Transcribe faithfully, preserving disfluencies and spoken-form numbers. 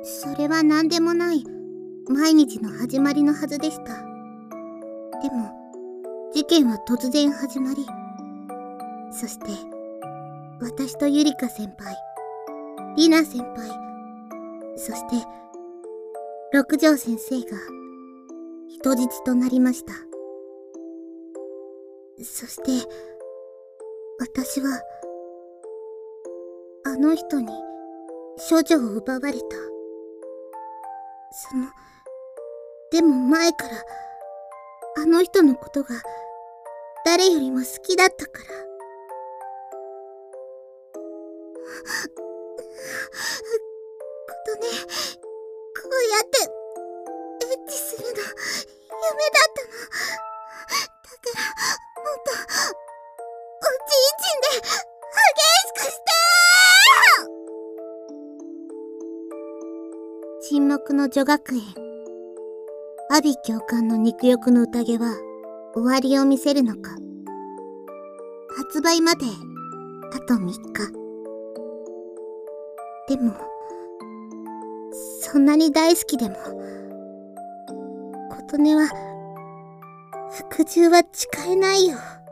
それは何でもない毎日の始まりのはずでした。でも事件は突然始まり、そして私とゆりか先輩、りな先輩、そして六条先生が人質となりました。そして私はあの人に処女を奪われた。そのでも前からあの人のことが誰よりも好きだったから。ことね、こうやってエッチするの夢だったの。だからもっとおちんちんで激しくしてー。沈黙の女学園。阿鼻教官の肉欲の宴は終わりを見せるのか。発売まであとみっか。でもそんなに大好きでも琴音は服従は誓えないよ。